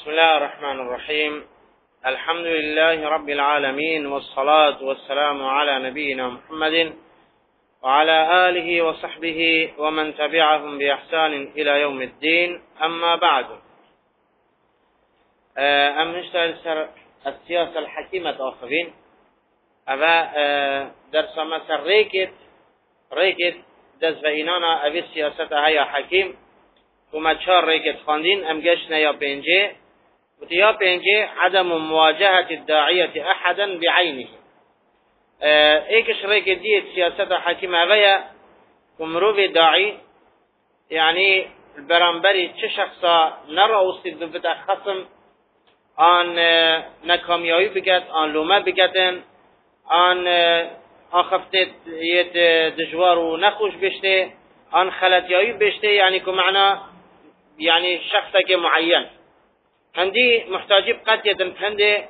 بسم الله الرحمن الرحيم. الحمد لله رب العالمين، والصلاة والسلام على نبينا محمد وعلى آله وصحبه ومن تبعهم بإحسان إلى يوم الدين. أما بعد، نشتغل سر السياسة الحكيمة آخرين. درس مثل ريكت دز و اینانا اوی سیاست های حکیم و چهار ریکت خواندین امگشنا یا پنجه و یا پنجه عدم مواجهة الداعية احدا بعينه. ایکش ریکت دیت سیاست حکیم اویا کمرو داعی یعنی برانبری چه شخصا نراوستید ببتا خصم آن نکامیایی بگد، آن لومه بگدن، آن خفتت یت دجوار و نخوش بشته، آن خلطیایی بشته، یعنی که معنا یعنی شخص که معین هندی محتاجی بقدیتن هنده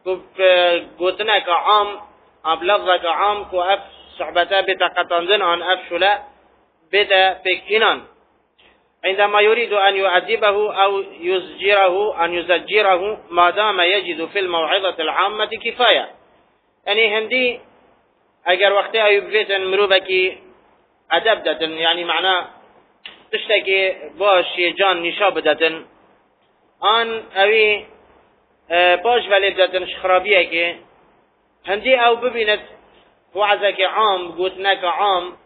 گوتنه که عام ابلغ که عام که اف صحبته بتقطندن آن اف شله بده فکینان عندما يريد أن يؤدبه أو يزجره أن يزجره ما دام يجد في الموعظة العامة كفاية. يعني هندي اگر وقتی ایوب بیتن مروبه کی ادب دادن، یعنی معنا تشتکی باش یه جان نشا بدادن، آن اوی باش ولی دادن شخرابیه که هندی او ببیند وعظک عام گوتنک عام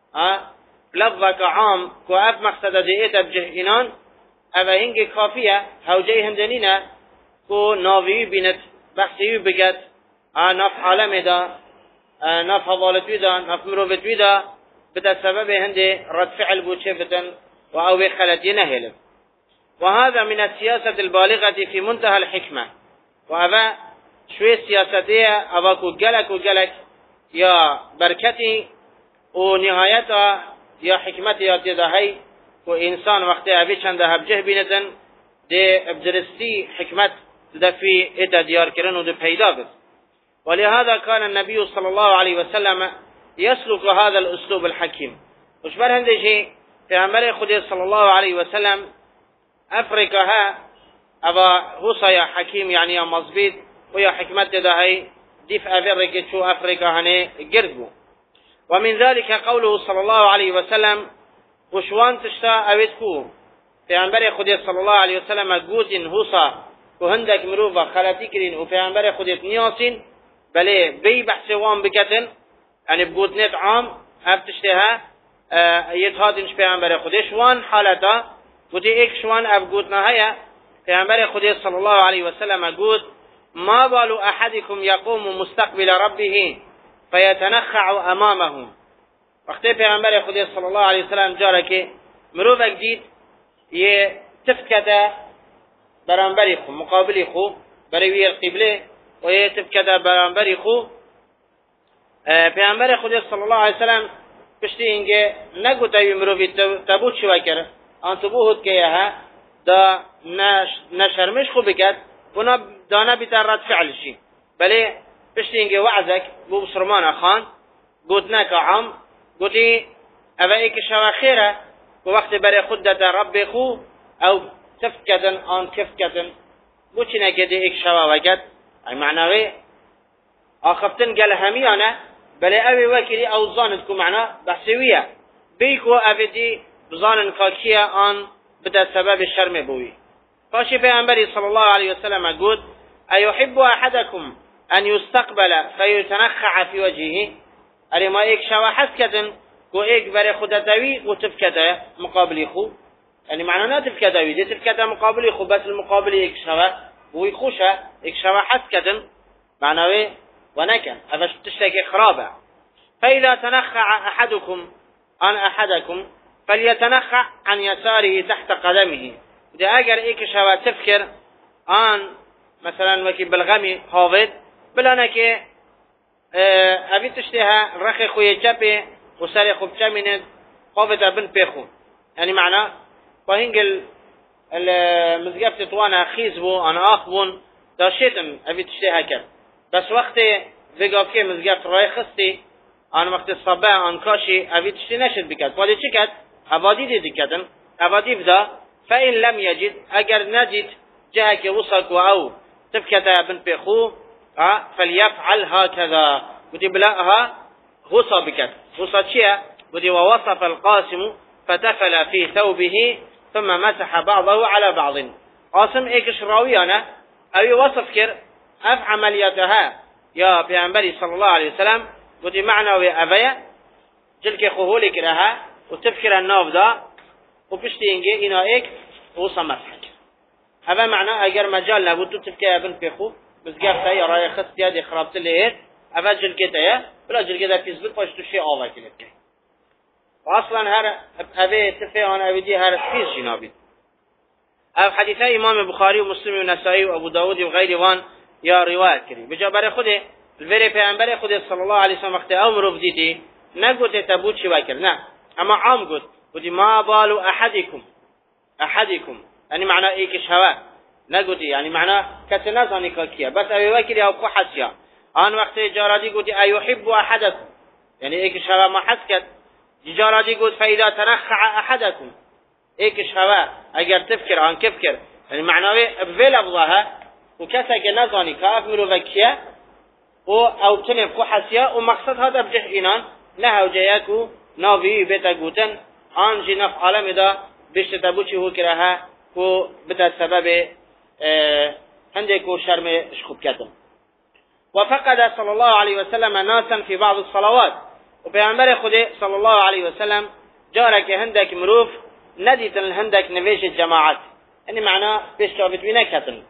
لفظک عام که اف مقصد دیت بجه اینان او هنگی کافیه هوجه هندنینه که ناویوی بیند بحثیوی بگد ناف عالم دا ناف حضالتوی دا ناف مروفتوی دا بدا سبب هنده رد فعل بوچه فتن و اوه خلطی نهلم. وهذا من السياسة البالغة في منتهى الحكمة. وهذا شوية سياستية أباكو جلك يا بركتي ونهايتها يا حكمتي يا تدهي وإنسان وقت أبي چند هبجه بينتن دي ابدرسي حكمت تدفي إتا ديار كرن ودي پیدا بس. ولهذا كان النبي صلى الله عليه وسلم يسلك هذا الأسلوب الحكيم. وشبر هنده شيء في عمل خدي صلى الله عليه وسلم أفريقا ها أبا هوصا يا حكيم يعني يا مصبيد ويا حكمت دهي ديف أفريقا شو أفريقا هنه قربو. ومن ذلك قوله صلى الله عليه وسلم وشوان تشتا أويتكو في عمل خدي صلى الله عليه وسلم قوتين هوصا وهندك مروفا خلاتي كرين وفي عمل خدي نياسين بله بي بحث وان بكتن يعني بقوتنت عام افتشتها يتهادنش پیغمبر خودش وان حالتا بودی ایک شوان افگوتنا هيا پیغمبر خودش صلى الله عليه وسلم قوت ما بال احدكم يقوم مستقبل ربه فيتنخع امامه. وقتی پیغمبر خودش صلى الله عليه وسلم جاره که مروفک دید یه تفکده برانبری خو مقابلی خو بروی القبله و یه تفکده برانبری خو پیغمبر خودش صلى الله عليه وسلم پشتی اینگه نگو تاوی مروفی تبود شوه کرد آن تبوهد که یه دا نشرمش خوب بکد اونا دانه بیتر رد فعل شی بله پشتی اینگه وعزک بو بسرمان خان گوتناک عام گوتی اوه ایک شوه خیره و وقت برای خود دا رب خو او تفکدن آن کفکدن بو چی نکده ایک شوه وکد ای معناوی آخفتن گل همیانه بله اوی وکری او زاند که معنا بحثویه بیکو اوی دی بزانن کاکیه آن بده سبب شرم بوی. فاشی پیغمبری صلی الله علیه وسلم گفت ایحب احدکم ان یستقبل فیتنخع فی وجهه. اری ما یک شوا حس کردن که یک برای خودتوی و تفکده مقابلی خو، یعنی معنا نه تفکدوی دی تفکده مقابلی خو بس المقابلی یک شوا بوی خوشه یک شوا حس کردن معناوی ونكن هذا تشتكي خرابة. فإذا تنخع أحدكم فليتنخع عن يساره تحت قدمه. إذا أجر إيك شوا تفكر عن مثلا وكي بالغمي حافظ بلانك أبي تشتها رخي خوي جبه وسالي خوب جمينة حافظ ابن بيخو، يعني معنى وهنجل المزقف تطوانا خيزبو أنا آخبون دا شيطن أبي تشتها كر بس وقت وقت که مزگفت رای خستی آن وقت صبح آن کاشی اوی تشتی نشد بکد ولی چی کد؟ اوادی دیدی کدن اوادی بدا فإن لم يجد اگر نجد جهك وصك أو تفكت بن بيخو فليفعل هكذا ودي بلاها غصة بكت غصة شيء ودي ووصف القاسم فتفل في ثوبه ثم مسح بعضه على بعض قاسم ايكش راويانا او وصف كر اف عملياتها يا پیغمبر صلى الله عليه وسلم ودي معنى وابيا جلك خهولي كرها وتفكر الناف دا وبشتي انجي انا ايك غصة مسحك هذا معنى اگر مجال نبود تفكر ابن بيخو بزگفته یا رای خست یاد خرابت لیت اول جلگته یا بلا جلگته فیسبوک پاش تو شی آوا کلیت که اصلا هر اوه تفیان اوه دی هر فیس جنابید او حدیثه امام بخاری و مسلم و نسائی و ابو داود و غیر وان یا روایت کردی بجا برای خوده الوری پیغمبر خود صلی الله علیه وسلم وقت او مروف دیدی نگوت تبود چی وکر نه اما عام گوت بودی ما بالو احدکم یعنی معنی ایکش هوا نگوتی یعنی معنی کسی نزانی که کیه بس اوی وکری او حسیا آن وقت جارادی گوتی ایحب احدکم یعنی ایکش هوا ما حس کد جارادی گوت فاذا تنخع احدکم ایکش هوا اگر تفکر آن کفکر یعنی معنی بویل ابضاها و کسی که نزانی که افمرو وکیه و او تنف کو حسیا و مقصد هذا بجه اینان نه او جیکو ناوی بیتا گوتن آن جی نف عالم دا بشت تبوچی هو کرها و بتا سبب عندك شرم شخوب كتم وفقد صلى الله عليه وسلم ناسا في بعض الصلوات وبيعمر خده صلى الله عليه وسلم جارك هندك مروف نديت الهندك نفيش الجماعات يعني معناه بيشتغبت بنا كتم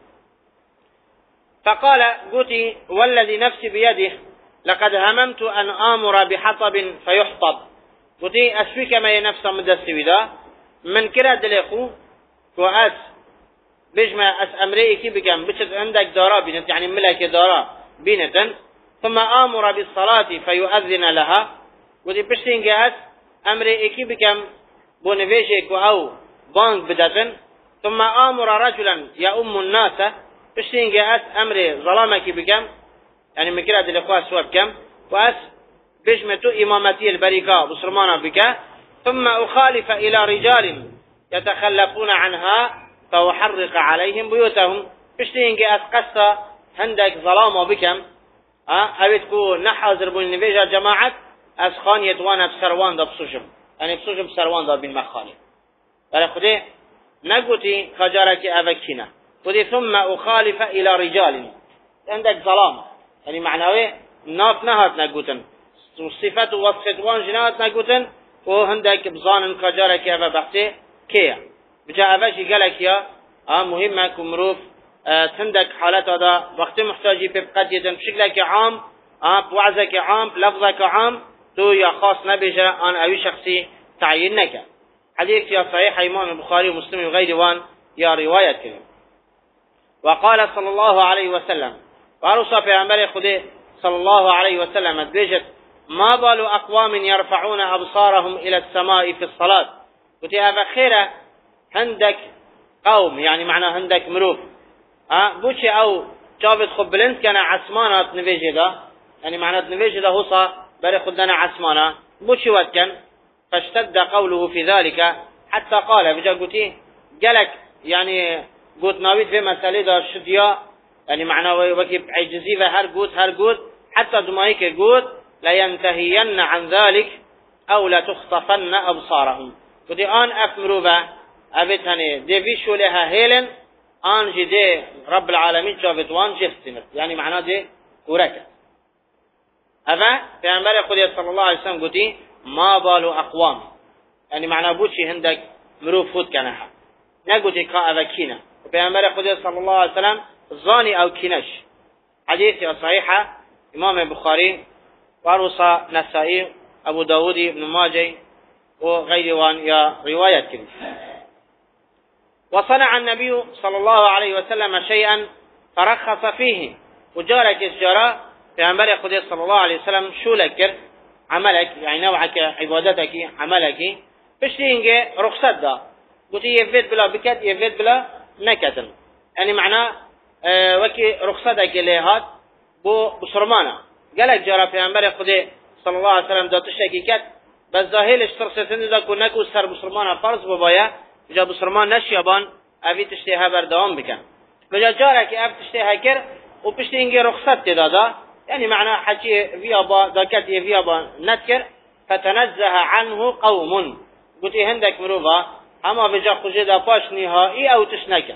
فقال قلت والذي نفسي بيده لقد هممت أن آمر بحطب فيحطب قلت أسفك ما ينفس مدسوي دا من كرا دليخو وأس بجمع أس أمريكي بكم بشت عندك دارا بنت يعني ملك دارا بنتا ثم آمر بالصلاة فيؤذن لها ودي بشتين جاءت أمريكي بكم بونفيشك أو بانك بدتا ثم آمر رجلا يؤم الناس بشتين جاءت أمر ظلامك بكم يعني مكرا دلقوا سواب كم وأس بجمة إمامتي البركة بسرمانا بك ثم أخالف إلى رجال يتخلفون عنها فأحرق عليهم بيوتهم بشتين جاءت قصة عندك ظلام بكم أبتكو نحاضر بون نبيجا جماعة أسخان يتوانا بسروان دا بسوشم يعني بسوشم بسروان دا بالمخاني بل خده نقوتي خجارك أبكينا خده ثم أخالف إلى رجال عندك ظلام يعني معناه ناف نهات نقوتن صفات وصفتوان جنات نقوتن وهندك بظان خجارك أبا بحثي كيا بجاء أباشي قالك يا مهمة كمروف تندك حالات هذا وقت محتاجي ببقات يدن بشكلك عام بوعزك عام بلفظك عام تو يا خاص نبجا عن أي شخصي تعينك حديث يا صحيح إمام البخاري ومسلم وغير وان يا رواية كلام وقال صلى الله عليه وسلم وأرسى في عمر خده صلى الله عليه وسلم بيجت ما بال أقوام يرفعون أبصارهم إلى السماء في الصلاة وتي هذا خيرة عندك قوم يعني معنى عندك مروف بوشي او جابت خبلنت كان عسمانات نفيجي دا يعني معنى نفيجي دا هوصا بري خدنا عسمانا بوشي واتكن فاشتد قوله في ذلك حتى قال بجا قلتي قالك يعني قلت ناويت في مسألة دا شديا يعني معنى وكيب عجزيفة هر قوت حتى دمائك قوت لينتهين عن ذلك او لتخطفن أبصارهم قلتي آن أفمروفا أبتهني دي فيشو لها هيلن آنجي دي رب العالمين جابت وان جفتنت يعني معناه دي وركت هذا في أنبار قدية صلى الله عليه وسلم قلتي ما بالو أقوام يعني معناه بوشي هندك مروف فوت كنها نقلتي كأذا كينا وفي أنبار قدية صلى الله عليه وسلم ظاني أو كينش حديث صحيحة إمام البخاري واروصى نسائي أبو داود بن ماجي وغير وان يا رواية كنش وصنع النبي صلى الله عليه وسلم شيئا فرخص فيه وجارك الجراء في أنبار قدير صلى الله عليه وسلم شو لكر عملك يعني نوعك عبادتك عملك بشتينجي رخصت دا قلت يفيد بلا بكت يفيد بلا نكتن يعني معناه وكي رخصتك ليهات بسرمانا قالك جراء في أنبار قدير صلى الله عليه وسلم دا تشتكي كت بس ظاهرش ترسلتن دا كنكو سر بسرمانا فرض ببايا جا بسرمان نشيبان اوی تشتیها بردوام بکن بجا جارك افتشته هكر وبشتينجي رخصت دادا يعني معنى حكي فيابا ذاكت فيابا نذكر فتنزه عنه قوم قلت هندك مروفا اما بجا خجدا باش نهائي او تشنك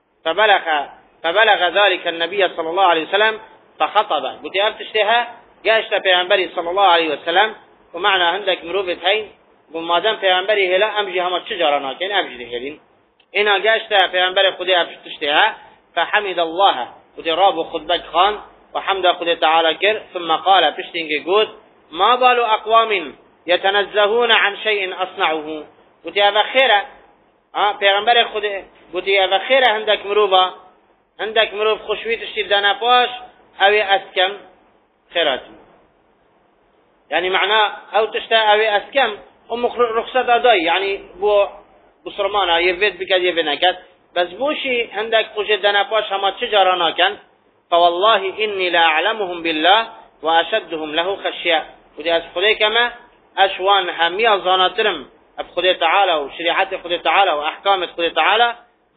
فبلغ ذلك النبي صلى الله عليه وسلم فخطب قلت افتشتها جاشت پیغمبری صلى الله عليه وسلم ومعنى هندك مروفت هين ومادام پیغمبری هلا امجي هما تجارنا كين امجي هلين انا جاشت پیغمبر خدا افتشتها فحمد الله قلت راب خطبك خان وحمد خدا تعالى كر ثم قال بشتنجي قد ما بال اقوام يتنزهون عن شيء اصنعه قلت هذا خيره پیغمبر خدا قلت هذا خيره عندك مروف خوشويت اشتدانا باش او اسكم خيرات يعني معناه او تشتا او اسكم ام رخصت اداي يعني بو بسرمانا يفيد بكاد يفينكت بس بوشي عندك خوشدانا باش هما تجارانا كان فوالله اني لا اعلمهم بالله واشدهم له خشيه ودي اسخدي كما اشوان هميه زاناترم بخدي تعالى وشريعه خدي تعالى واحكام خدي تعالى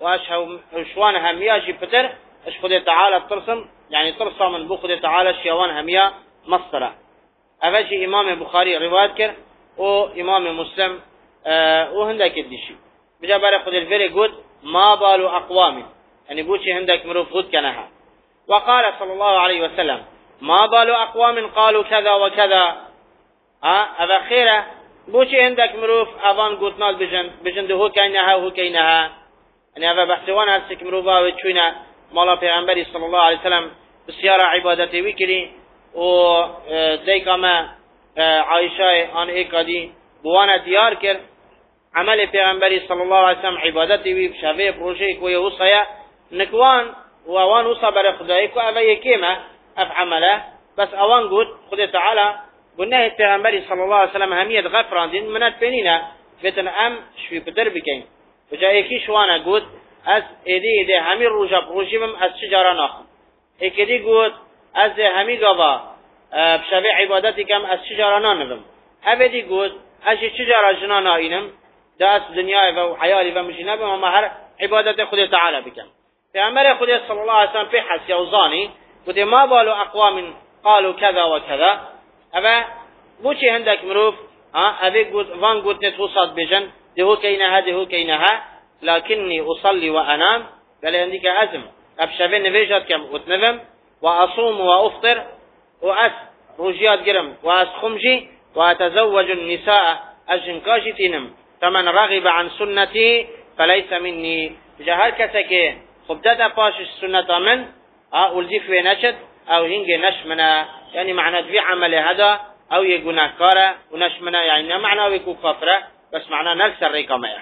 واشوان هميه شي فتر اش خدي تعالى بترسم يعني ترسم من بو خدي تعالى شيوان هميه مصدر اوجي امام البخاري روايت كر او امام مسلم وهندك الدشي بجا بره خدي الفيري جود ما بال اقوام يعني بوشي هندك مروف غد كنها وقال صلى الله عليه وسلم ما بال اقوام قالوا كذا وكذا هذا خيره بوشي عندك مروف اوان قوتنال بجن هو كينها يعني هذا بحثوان هستك مروفا وچونا مالا پیغمبری صلى الله عليه وسلم بسيارة عبادتي وكري و ديكا ما عائشة آن ايكادي بوانا ديار كر عمل پیغمبری صلى الله عليه وسلم عبادتي وي بشافه پروژه کوي وصايا نكوان ووان وصا بر خدای کو اوه یکیمه اف عمله بس اوان قد خدا تعالى قلنا پیغمبری صلى الله عليه وسلم هميت غفراندين منات بينينا بيتن ام شوي بدر بكين وجا يكي شوانا قد از ايدي همي روجيبم از شجارة ناخم ايكي قد از همي قضا بشافي عبادتي كم از شجارة نانبم ابدي قد از شجارة جنانا اينم دا اس دنيا و حيالي و مجنبم وما هر عبادت خدا تعالى بكم پیغمبر خدا صلى الله عليه وسلم في حس يوزاني قد ما بالو اقوام قالوا كذا وكذا ابا بوشي عندك مروف ابي قد وان قد نتوصد بجن دهو كينها لكني اصلي وانام قال عندك عزم ابشبه نفيجات كم وتنفم واصوم وافطر واس روجيات جرم واس خمجي واتزوج النساء اجنكاجي تنم فمن رغب عن سنتي فليس مني جهر كسكي خبتت باش السنة من ولدي في نشد او هنجي نشمنا يعني معنى في عمل هذا او يقول كارا ونشمنا يعني معنى ويكون كفرة بس معنى نكسر ريكامية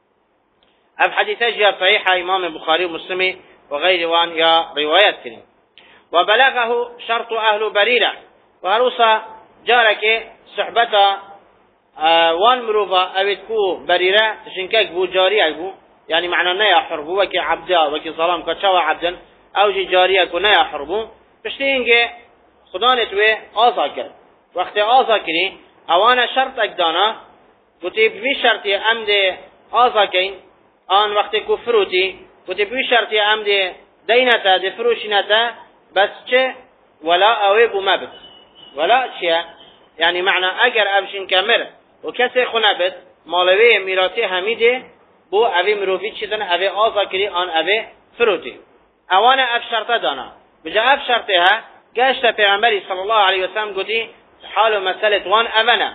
اب حديثة جاء صحيحة امام البخاري ومسلم وغير وان يا روايات كريم وبلغه شرط اهل بريرة وهروسا جارك صحبتا وان مروفا اويتكو بريرة تشنكك بو جاري بو يعني معنى نيا حربو وكي عبدا وكي ظلام كتشوى عبدا او جي جارية كو نيا حربو بشتينجي خدانتوه آزا كر وقت آزا كري اوانا شرط اكدانا قلتي بوي شرطي امد آزا كين آن وقت كفروتي قلتي بوي شرطي امد دينتا دي فروشنتا بس چه ولا اويبو مبت ولا چه يعني معنى اگر ابشن كمر وكسي خنبت مالوي ميراتي هميده بو اوی مروفی چیدن اوی آزا کری آن اوی فروتی اوان اف شرطه دانا بجا اف شرطه ها گشت پیغمبری صلی الله علیه وسلم گوتی حال مسألة وان اونا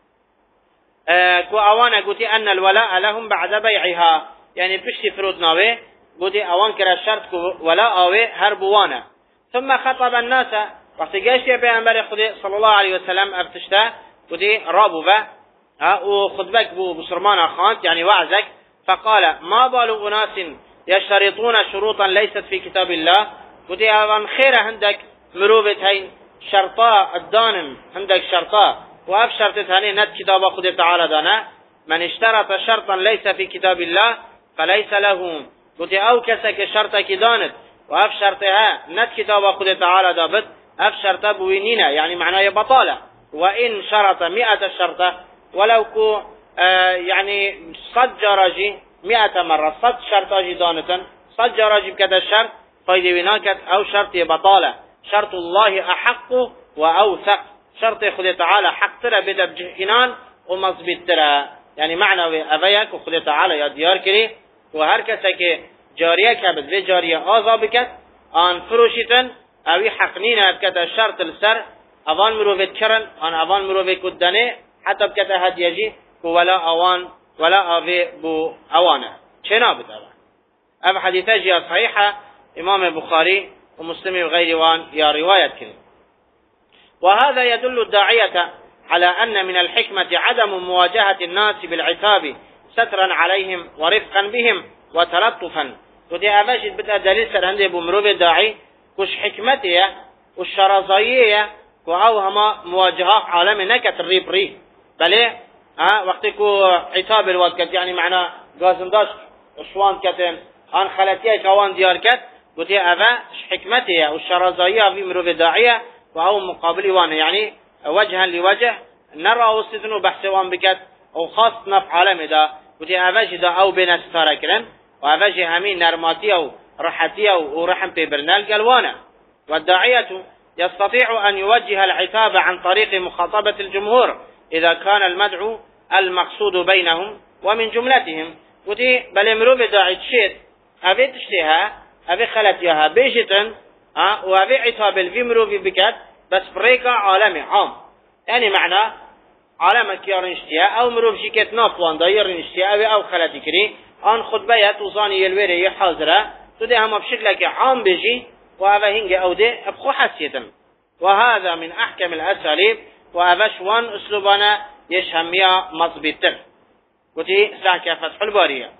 كو اوانا قلت ان الولاء لهم بعد بيعها يعني بشتي فروت ناوي قلت اوان كرا شرط كو ولاء اوي هربوانا ثم خطب الناس وقت جاشت پیغمبر خود صلى الله عليه وسلم ابتشتا قلت رابو با وخطبك بسرمان خانت يعني وعزك فقال ما بال أناس يشترطون شروطا ليست في كتاب الله قلت اوان خير عندك مروبت هين شرطاء الدانم عندك شرطاء واب شرطت هني نت كتاب خود تعالى دانا من اشترط شرطا ليس في كتاب الله فليس له قلت او كسك شرطك دانت واب شرطها نت كتاب خود تعالى دابت اب شرط بوينينا يعني معناه بطالة وان شرط 100 شرطة ولو كو يعني صد جراجي 100 مرة صد شرطاجي دانتا صد جراجب كت الشرط فايدة بناكت أو شرط بطالة شرط الله أحق وأوثق شرط خد تعالى حق ترى بدا بجهنان ومصبت ترى يعني معنى أبيك وخد تعالى يا ديار كري وهر كسك جارية كبد في جارية آذا بكت آن فروشتن أوي حقنين بكت الشرط السر أوان مروفت كرن آن أوان مروفت كدنه حتى بكت هديجي ولا أوان ولا أوي بو أوانه چنا بتابع أب حديثة جاء صحيحة إمام البخاري ومسلم وغيره وان يا رواية كريم. وهذا يدل الداعية على أن من الحكمة عدم مواجهة الناس بالعتاب سترا عليهم ورفقا بهم وتلطفا. ودي أباشد بدأ دليل سر عنده بمروب الداعي كش حكمته والشرازية وأوهما مواجهة عالم نكت الريب ري بل وقتكو عتاب الوقت يعني معنى قاسم داش شوان كتن آن خلطية كوان ديار كت ودي أبا حكمته والشرازية في مروب الداعية وأو مقابل وان يعني وجها لوجه نرى وستنو بحثوان بكت أو خاص نفع عالم دا ودي أباش دا أو بين استاركرن وأباش همين نرماتية ورحتية ورحم ببرنال قلوانا. والداعية يستطيع أن يوجه العتاب عن طريق مخاطبة الجمهور إذا كان المدعو المقصود بينهم ومن جملتهم. ودي بل مروب داعي تشيد أبي تشتيها أبي خلتيها بيجتن وأبي عتاب الفي مروب بكت بس بريكا عالمي عام يعني معنى عالمك يرنشتيا أو مروب شكت نافوان دا يرنشتيا أو خلتي كري آن خطبية توصاني يلويري حاضرة تدي هم بشكلك عام بيجي وأبا هنجي أو دي أبخو حسيتا. وهذا من أحكم الأساليب وأباش وان أسلوبنا يشهمية مضبطة. وتي ساكا فتح البارية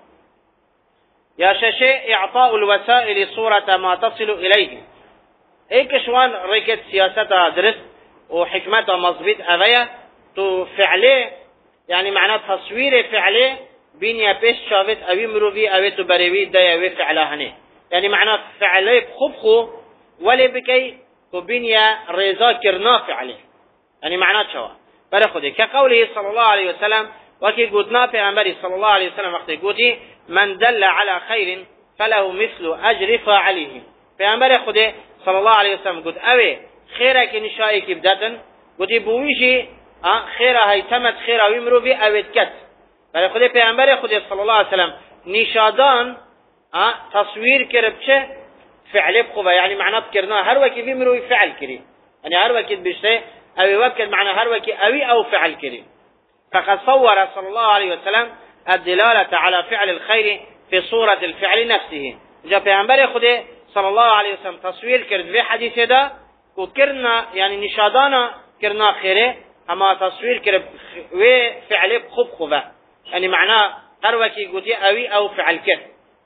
يا شاشي إعطاء الوسائل صورة ما تصل إليه ايك شوان ريكت سياستها درس وحكمتها مضبط أبايا تو فعلي يعني معنى تصوير فعلي بينيا بيش شافت أوي مروفي أوي تو بريوي دا أوي فعلهني يعني معنى فعلي بخبخو ولي بكي تو بينيا ريزا كرنا فعلي يعني معنى شوا برخده كقوله صلى الله عليه وسلم وكي قدنا في أمبري صلى الله عليه وسلم وقت قوتي من دل على خير فله مثل أجر فاعله في أمبري خده صلى الله عليه وسلم قلت أوي خيرك نشائك بداتا قلت بويجي خيره هاي تمت خيره ويمرو بي أوي تكت بل خده في أمبري خده صلى الله عليه وسلم نشادان تصوير كربشه فعل بخوبة يعني معنى بكرنا هر وكي بيمرو فعل كري يعني هر وكي بيشتي أوي وكي معنى هر وكي أوي أو فعل كري. فقد صور صلى الله عليه وسلم الدلالة على فعل الخير في صورة الفعل نفسه. جاء في أنبار خده صلى الله عليه وسلم تصوير كرد في حديث ده وكرنا يعني نشادانا كرنا خيره أما تصوير كرد وفعل بخب خبه يعني معناه قروكي قدي أوي أو فعل كر.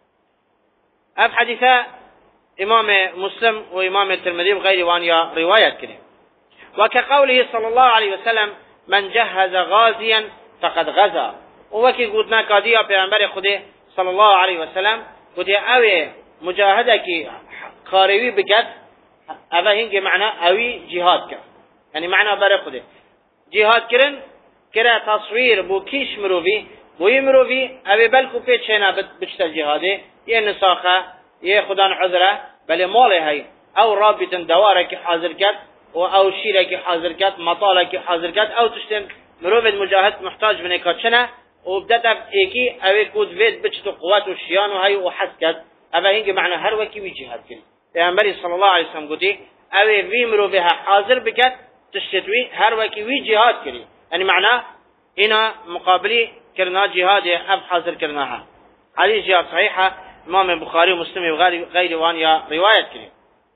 أف حديثة إمام مسلم وإمام الترمذي وغيره وانيا رواية كريم. وكقوله صلى الله عليه وسلم من جهز غازيا فقد غزا وكي قدنا قادية بأنبار خده صلى الله عليه وسلم قدي أوي مجاهدة كي خاروي بكت أبا هنجي معنى أوي جهاد كر يعني معنى بار خده جهاد كرن كرا تصوير بو كيش مروفي بو يمروفي أبي بلكو بيتشينا بجتل جهاده يه نساخة يه خدان عذره بل مالي هاي أو رابطا دوارك حاضر كت او شیرکی حاضر کرد مطالکی حاضر کرد او تشتن مروفد مجاهد محتاج بنه کاتشنه و بدأت ایکی اوی کود وید بچتو قوات و شیان و هاي و حس کرد اوه هنگی معنی هر وکی وی جهاد کرد. پیامبری صلی الله علیه وسلم گوتی اوی وی مروفها حاضر بکد تشتوی هر وکی وی جهاد کردی یعنی معنی اینا مقابلی کرنا جهاد اب حاضر کرناها. حدیث جاء صحیحه امام البخاري ومسلم وغير وانيا رواية كريم.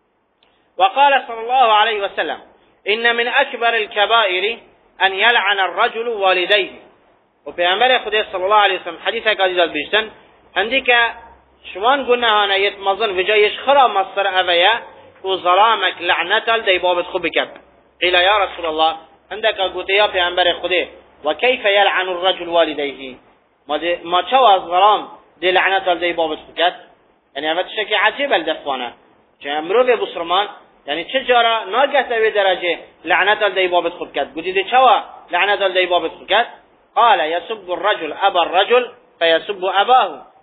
وقال صلى الله عليه وسلم إن من أكبر الكبائر أن يلعن الرجل والديه. وفي أمر خدي صلى الله عليه وسلم حديثة قادة البيشتن عندك شوان قلنا هنا يتمظن في جايش خرا مصر أبيا وظلامك لعنة الديبابت خبك. قيل يا رسول الله عندك قلت في أمر خدي وكيف يلعن الرجل والديه ما شوى الظلام دي لعنة الديبابت خبك يعني هذا الشيء عجيب الدفوانة جمرو بسرمان يعني تجارة ناقص به درجة لعنة الديبابت خبك قلت دي شوى لعنة الديبابت خبك قال يسب الرجل أبا الرجل فيسب أباه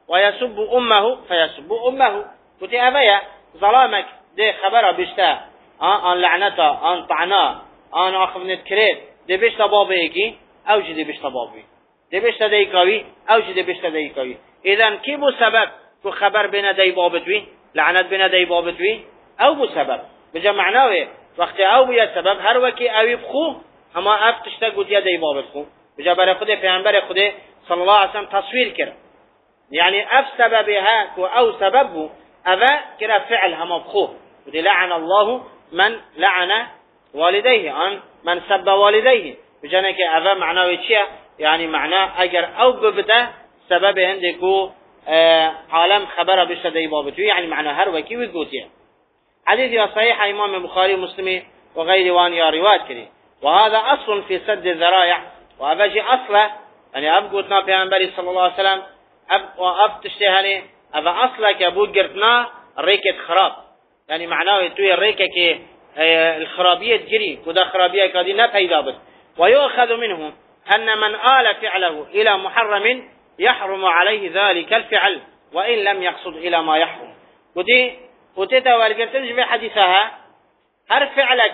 ويسب أمه فيسب أمه. قلت أبايا ظلامك دي خبره بشتا آن لعنتا آن طعنا آن آخفنت كريت دي بشتا بابي ايكي او جي دي بشتا بابي دي بشتا ديكاوي او جي دي بشتا ديكاوي. اذن كي بو سبب كو خبر بنا دي بابتوي لعنت بنا دي بابتوي او بو سبب بجا معناوه وقت او بو سبب هر وكي اوي بخو اما اف تشتا قد يدي بابت خو بجا برای خود پیغمبر خود صلی الله علیه وسلم تصویر کرد يعني اف سببها او سببه اذا كرا فعل هم بخو ودي لعن الله من لعن والديه ان من سب والديه بجانه که اذا معناه چیه يعني معناه اگر او ببدا سبب عندكو عالم خبر بشده بابتو يعني معناه هر وكي وقوتيه. حديث يا صحيح امام البخاري ومسلم وغير وان يا روايات كري وهذا اصل في سد الذرائع وهذا جي اصله يعني ابقوتنا پیغمبر صلى الله عليه وسلم اب تشتهني هذا اصله كابو قرتنا ريكه خراب يعني معناه توي الريكه كي الخرابيه تجري ودا خرابيه كادي نا پیدا بد ويؤخذ منه ان من آل فعله الى محرم يحرم عليه ذلك الفعل وان لم يقصد الى ما يحرم. ودي وتتا والقرتنج في حديثها هر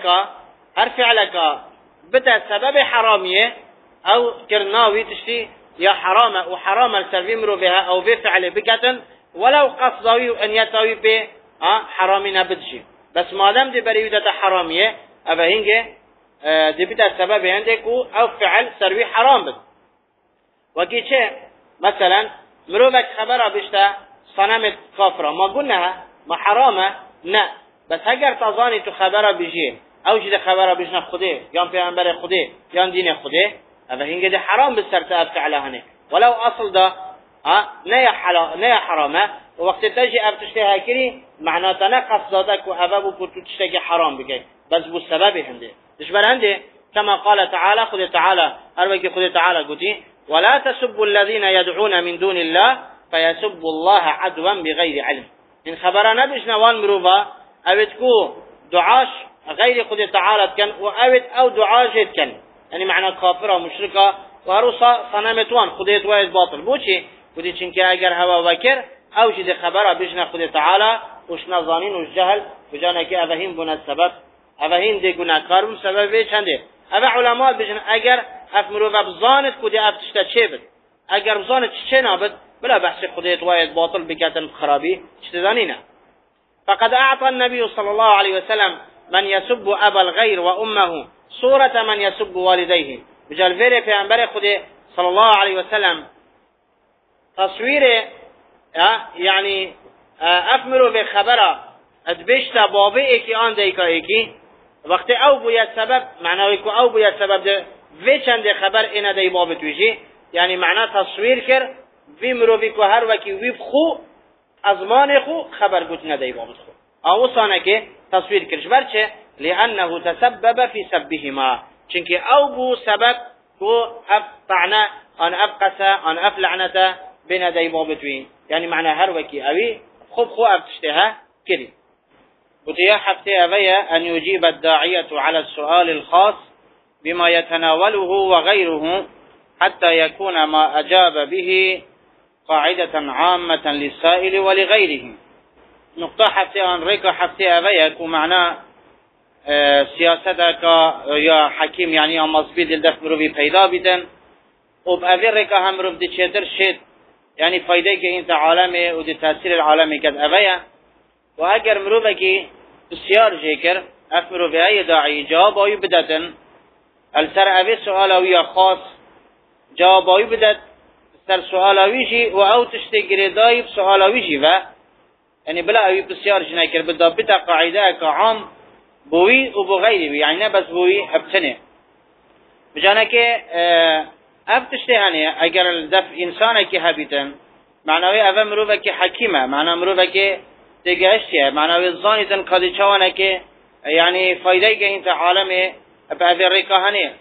فعلك بدا سبب حراميه او كرناوي تشتي يا حرام وحرام السرفيمرو بها او بفعل بكتن ولو قصدوي ان يتوي به حرامنا بدشي بس ما دام دي بريده حراميه ابا هنگه دي بدا سبب عندك او فعل سروي حرام بد وكي چه مثلا مروبك خبره بشتا صنم كافره ما قلناها ما حرامه نه بس اگر تظاني تو خبره بيجي او جده خبره بيجنا خوده يان پیغمبر خوده يان دين خوده هذا هنگه ده حرام بالسرطة فعلهانه ولو اصل ده نه حرامه ووقت تجي ابتشتها كري معناتنا قصدك وابابو كنتو تشتكي حرام بكي بس بو السبب هنده تشبر هنده كما قال تعالى خذ تعالى أرويك خذ تعالى قلتي ولا تسبوا الذين يدعون من دون الله فيسبوا الله عدوا بغير علم إن خبرنا بجنا وان مروفا أبتكو دعاش غير خذ تعالى كان وأبت أو دعاش كان يعني معنى كافرة ومشركة وهروسا صنمتوان خذيت وايد باطل بوشي ودي چنكي اگر هوا وكر او جد خبره بجنا خذ تعالى وشنا ظانين والجهل بجانا كي افهين بنا السبب افهين دي گناهكار سبب چنده اما علماء بجنا اگر افمرو بظانت كودي افتشتا چه بد اگر بظانت چه نابد بلا بحث خذيت وايد باطل بكاتن خرابي اشتدانينا. فقد اعطى النبي صلى الله عليه وسلم من يسب ابا الغير وامه صورة من يسب والديه بجال فيري في انبر خذ صلى الله عليه وسلم تصویر يعني افمرو به خبره ادبشتا بابه اکی آن دیکا اکی وقت او بوید سبب معناوی که او بوید سبب ده وی چند خبر اینا دی بابه تویشی يعني معنى تصویر کر وی مروی که هر وکی وی خو ازمان خو خبر گوت ندی بابه خو او سانه که تصویر کرش برچه لأنه تسبب في سبهما چنکه او بو سبب کو اف طعنه ان افقسه ان افلعنته بين يدي بابتوين يعني معنى هروكي أبي خو أبتشتها كري وتيا حفتي أبيا أن يجيب الداعية على السؤال الخاص بما يتناوله وغيره حتى يكون ما أجاب به قاعدة عامة للسائل ولغيره. نقطة حفتي أن ريكا حفتي أبيا كو معنى سياستك يا حكيم يعني مصبيد الدفمرو بي پیدا بیدن وب أبي ريكا هم رو بدي چهتر شد يعني فايده که این عالمه و دی تاثیر العالمه کد اویا و اگر مروبه که بسیار جیکر اف مروبه ای داعی جواب آیو بدتن السر اوی سؤال اوی خاص جواب آیو بدت سر سؤال اوی جی و او تشتی گریدایی بسؤال اوی جی و يعني بلا اوی بسیار جنکر بدا بتا قاعده که عام بوی و بو غیری يعني نه بس بوی ابتنه بجانه که افتشته هنه اگر الدف انسانه که هبیتن معناوی اول مروفه که حکیمه معنی مروفه که تگهشتیه معناوی زانیتن کادی چوانه که یعنی فایده که این عالمه به اول ریکا هنه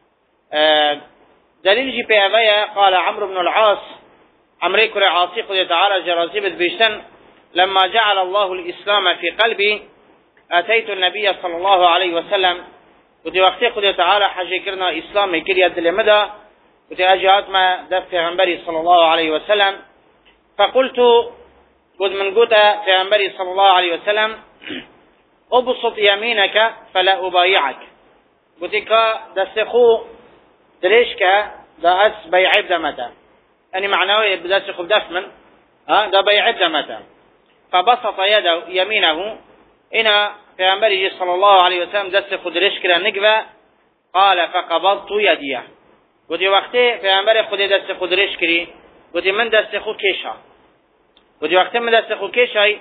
دلیل جی پی اوه قال عمرو بن العاص عمري كر عاصي خذ تعالى جرازي بيشتن لما جعل الله الإسلام في قلبي أتيت النبي صلى الله عليه وسلم ودي وقت خذ تعالى حاجة كرنا إسلام كريا دل مدى ودي أجات ما دفع غنبري صلى الله عليه وسلم فقلت قد من قلت في أنبري صلى الله عليه وسلم ابسط يمينك فلا أبايعك قلت كا دستخو دريشك دا أس بيعب دمتا يعني معناه دستخو دفمن دا بيعب دمتا فبسط يمينه إنا في أنبري صلى الله عليه وسلم دستخو دريشك نقبة قال فقبضت يديه قلت وقتی پیامبر خود دست خود ریش کری قلت من دست خود کشا قلت وقتی من دست خود کشای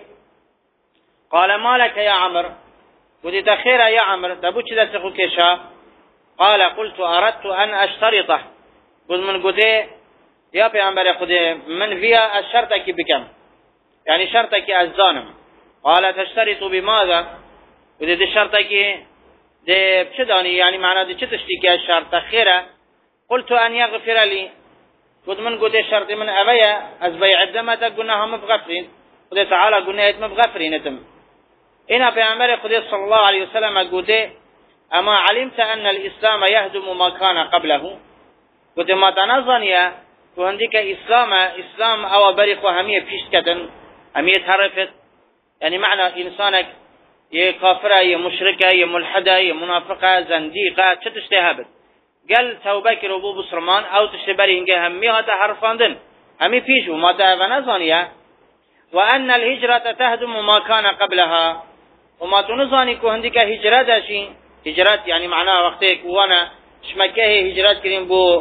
قال مالك يا عمر قلت تخير يا عمر تبوش دست خود کشا قال قلت أردت أن أشترطه قلت من قلت يا پیامبر خود من فيها الشرطك بكم يعني شرطك الزانم قال تشترط بماذا قلت شرطك ده بشداني يعني معناه ده تشتكي الشرط خيره قلت أن يغفر لي قلت من قلت الشرط من أبيا أزبيع الدمة قلنا هم بغفرين قلت تعالى قلنا يتم بغفرين تم إنا في عمر قلت صلى الله عليه وسلم قلت أما علمت أن الإسلام يهدم ما كان قبله قلت ما تنظني وعندك إسلام أو بريق وهمية فيشكة همية تهرفت يعني معنى إنسانك يكافرة يمشركة يملحدة يمنافقة زنديقة تشتهبت قال توبه کرو بو بسرمان او تشبری هنگه همی ها تحرفاندن همی پیش ما تهونزانیه وان الهجرة تهدم ما كان قبلها وما تنظاني كو هندك هجرة داشي هجرة يعني معناها وقتی وانا شمكه هجرات کریم بو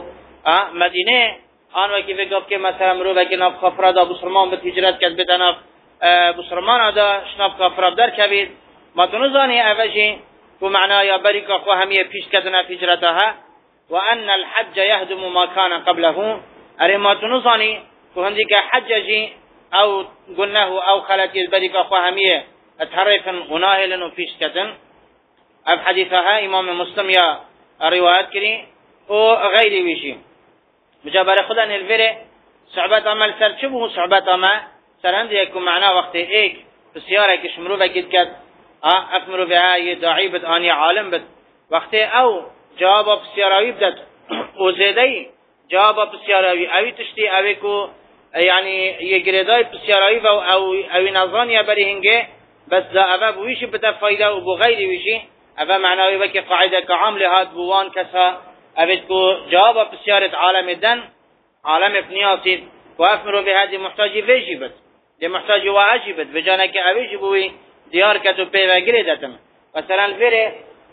مدینه آن وکی فکر که مثلا مرو وکی ناف خفره دا بسرمان بت هجرت کد بتناف بسرمان دا شناف خفره بدر کبید ما تنظاني اوجي كو معناها یا بریک خو همیه پیش کدنا هجرتها وأن الحج يهدم ما كان قبله أرما تنظني كهندك حججي أو قلناه أو خلت يزبرك أخوهمية أتحرفا وناهلا وفيش كتن أف حديثها إمام مسلم يا روايات كري وغير ويشي مجابر خدا نلفره صعبات عمل سر شبه صعبات عمل سرهند يكون معنا وقت ايك بسيارة كشمرو بكت كت أكمرو بها يدعي بد آني عالم بد وقت أو جواب بسیاراوی بدد و زیده جواب بسیاراوی اوی تشتی اوی کو یعنی یه گردای بسیاراوی و اوی نظانیه بری هنگه بس دا اوه بویشی بده فایده و بو غیری ویشی اوه معناوی وکی قاعده که عام لحاد بوان کسا اوید کو جواب بسیارت عالم دن عالم ابنیاسید و افمرو به هدی محتاجی ویشی بد دی محتاجی و عجی بد بجانه که اویشی بوی دیار کتو پیوگیری دتم مثلا الفره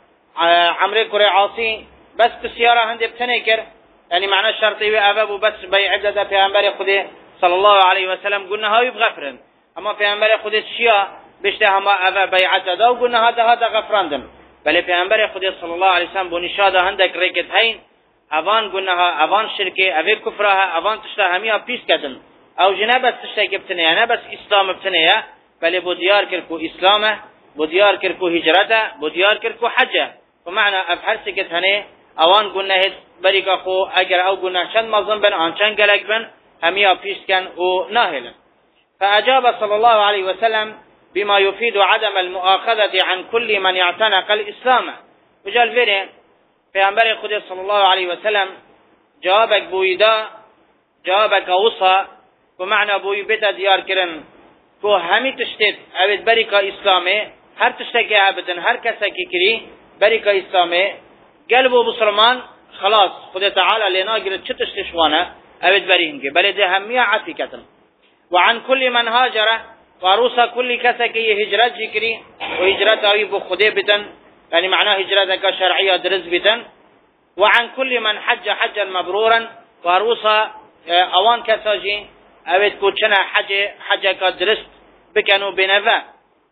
عمرو كري عاصي بس بسيارة هندي بتنكر يعني معنى الشرطي وأبابه بس بيع عدة في أنبار خده صلى الله عليه وسلم قلنا هاي بغفرن أما في أنبار خده الشيا بيشتها ما أبا بيع عدة وقلنا هذا غفراندن بل في أنبار خده صلى الله عليه وسلم بنشادة هندك ريكت هين أفان قلناها أفان شركة أفي كفرها أفان تشتها هميها بيس كدن أو جنابة تشتها بتنيا أنا بس إسلام بتنيا بل بوديار كركو إسلامه بوديار كركو هجرته بوديار كركو حجه ومعنى أفحر سكت هنه اوان قلنا بريك أخو أجر أو قلنا شن مظن بن عن شن قلق بن هميا فيش كان وناهلا فأجاب صلى الله عليه وسلم بما يفيد عدم المؤاخذة عن كل من يعتنق الإسلام وجال فيري في أنبار خدي صلى الله عليه وسلم جوابك بويدا جوابك وصا ومعنى بوي بيتا ديار كرن كو همي تشتت أبد بريك إسلامي هر تشتكي أبدا هر كسكي كري بريك إسلامي قلبه بسرمان خلاص خدي تعالى لنا قلت شتشتشوانا أبد بريهنجي بل ده همية عتيكة وعن كل من هاجر وروسا كل كسكي هجرات جكري وهجرات أويب خدي بتن يعني معناه هجرتك شرعية درز بتن وعن كل من حج حجا مبرورا وروسا أوان كساجي أبد كوتشنا حجك درست بكنوا بنفا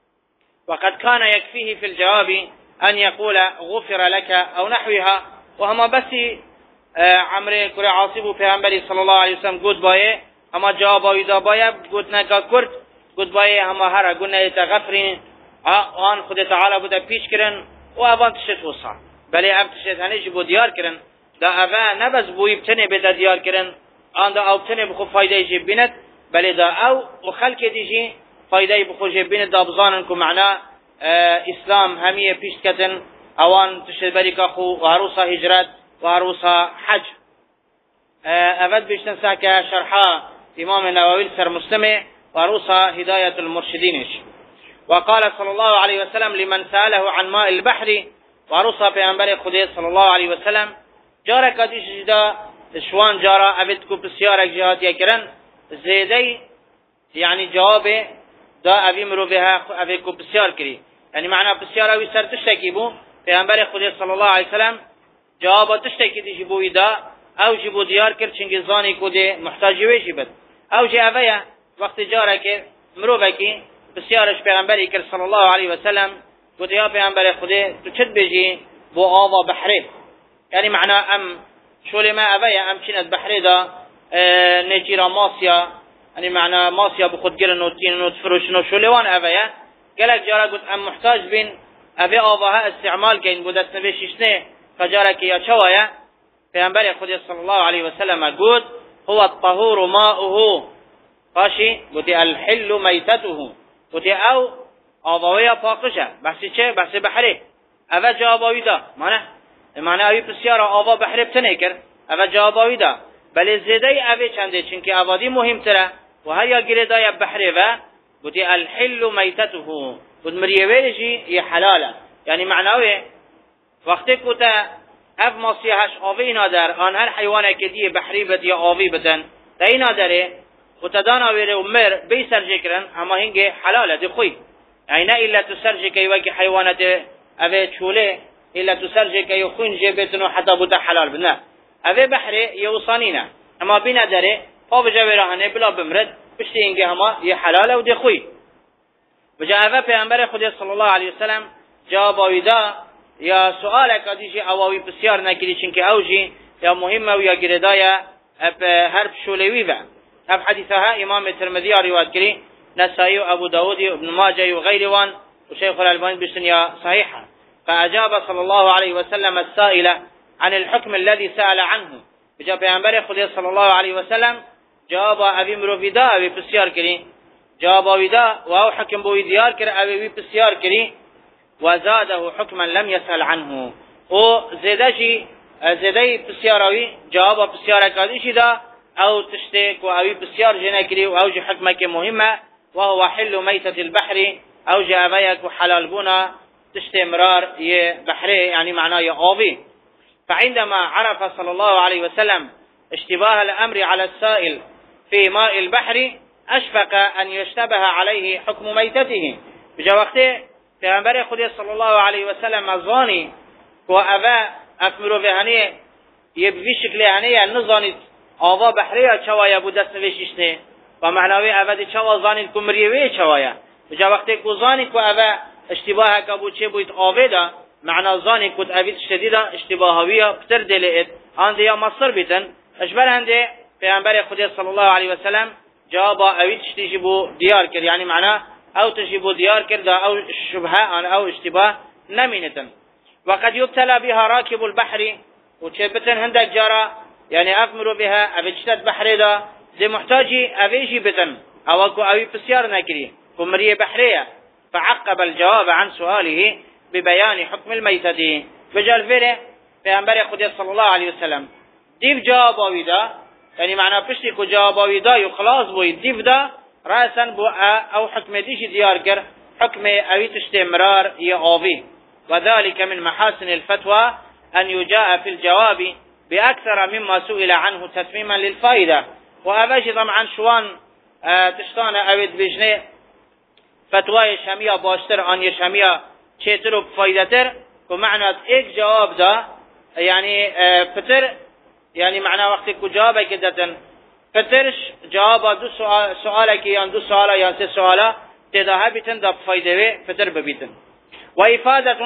وقد كان يكفيه في الجواب أن يقول غفر لك أو نحوها وهما بس عمري كري عاصب في أنبري صلى الله عليه وسلم قد بايه هما جوابا إذا بايه قد نكا كرد قد بايه هما هرا قلنا يتغفرين وان خد تعالى بدا بيش كرن وأبان تشت وصع بلي أب تشت هنيش بو ديار كرن دا أبا نبز بو يبتني بدا ديار كرن آن دا أو بتني بخو فايدة يجيب بينت بلي دا أو وخلق ديجي فايدة بخو جيب بينت دا بظاننكم معناه اسلام همية پیش کتن اوان تشد بريك اخو وعروسا هجرات وعروسا حج افد بيشتن ساكا شرحا امام نووي سر مسلمه وروسا هداية المرشدينش. وقال صلى الله عليه وسلم لمن سأله عن ماء البحر وروسا پیامبر خدا صلی الله علیه وسلم جارا کدیش جدا شوان جارا ابد کو بسیار جهات یکرن زیدی یعنی جواب دا ابی مروبها ابی کو بسیار کری یعنی معنا بسیار اوی سر تشکی بو پیامبر خدا صلی الله علیه وسلم جواب تشکی دی بو دا او جبو دیار کر چنگ زانی کو دی محتاج ویشی بد او جوابیا وقت جارا که مروبکی بسیارش پیامبری کر صلی الله علیه وسلم قلت يا پیامبر خدا تو چت بيجي بو آوا بحره يعني معنى ام شول ما ابيا ام چنت بحره دا نجيرا ماسيا يعني معنى ماسيا بخود گرن و تين و تفروش و شولوان ابيا قالك جارا قلت ام محتاج بين ابي آواها استعمال كين بو دست نوششنه فجارا كيا چوايا پیامبر خدا صلى الله عليه وسلم قلت هو الطهور ماؤه فاشي قلت الحل ميتته قلت او آواوی پاکشه بحثی چه؟ بحث بحره اوه جواباوی دا معنی اوی بسیار آوا بحره بتنه کر اوه جواباوی دا بلی زیده اوی چنده چنکه اوادی مهم تره و هر یا گره دای بحره و بودی الحل میتته بود مریوه جی یه حلاله یعنی معناوی وقتی کتا اف ماسیحش آوی نادر آن هر حیوانه که دیه بحری بد یا آوی بدن دا ای نادره کتا داناوی رو مر بی سرجه کرن اما هنگه حلاله دی خوی يعني نا إلا تسرجك يواجه حيوانات أبي تشوله إلا تسرجك يخون جبتنو حتى بدا حلال بنا أبي بحري يوصانينا أما بنا داره فا بجاورهانه بلا بمرد بشتي إنجي هما يحلال ودي خوي بجا أبا پیامبر خدا صلى الله عليه وسلم جواب ويدا يا سؤالك أديجي أواوي بسيار نكري چنك أوجي يا مهمة ويا قردايا أب هرب شولوي با أب حديثها إمام الترمذي رواية كري نسائي وابو داود وابن ماجه وغير وان وشيخ الألباني بسنيا صحيحة فأجاب صلى الله عليه وسلم السائل عن الحكم الذي سأل عنه بجا پیامبر خدا صلى الله عليه وسلم جواب ابي مروفيدا ابي بسيار كري جواب ويدا واو حكم بو ديار كر ابي بسيار كري وزاده حكما لم يسأل عنه او زيدشي زيدي بسياروي جواب بسيار كاديشي دا او تشتك وابي بسيار جنكري او جو حكمك مهمه وهو حل ميتة البحر أو جابيك وحلال بنا تشتمرار بحره يعني معناه يغاضي فعندما عرف صلى الله عليه وسلم اشتباه الأمر على السائل في ماء البحر أشفق أن يشتبه عليه حكم ميتته بجا وقته پیامبر خدا صلى الله عليه وسلم الظاني وأبا أكمرو بهانيه يبوي شكله هانيه النظاني آوا بحريه چوايا بودست نوششنه و معناوی اوه چوا زانید که مریوه چوایا بجا وقتی که زانید که اوه اشتباه که بود چه بود آوه دا معنا زانید که اوید شدیده اشتباهویه بتر دلیت آنده یا مصر بیتن اشبر هنده پیامبر خدا صلی الله علیه وسلم جواب اوید شدیجی بو دیار کرد یعنی معنا او تجیبو دیار کرد او شبهه او اشتباه نمینتن وقد يبتلى بها راكب البحر و چه بتن هندک جارا یعنی افمرو بها اوید بحری دا دي محتاجي أبيجي بتن أو أكو أبي بسيار نكري كمريه بحرية فعقب الجواب عن سؤاله ببيان حكم الميتة بجال فيره پیامبر خدا صلى الله عليه وسلم ديف جواب ويدا يعني معنى پشتی کو جواب ويدا يخلاص بوي ديف دا رأسا بو أو حكم ديش ديار كر حكم أبي تشتمرار يغاوي وذلك من محاسن الفتوى أن يجاء في الجواب بأكثر مما سئل عنه تتميما للفائدة وأباجي طبعا شوان تشتانا أود بجنه فتوى شامية باشتر آن شامية چهتر و بفايدتر ومعنى ايك جواب دا يعني فتر يعني معنى وقت كو جوابه كدتن فترش جواب دو سؤالك يان دو سؤالا يان سه سؤالا تداها بيتن دا بفايده فتر ببيتن وإفادة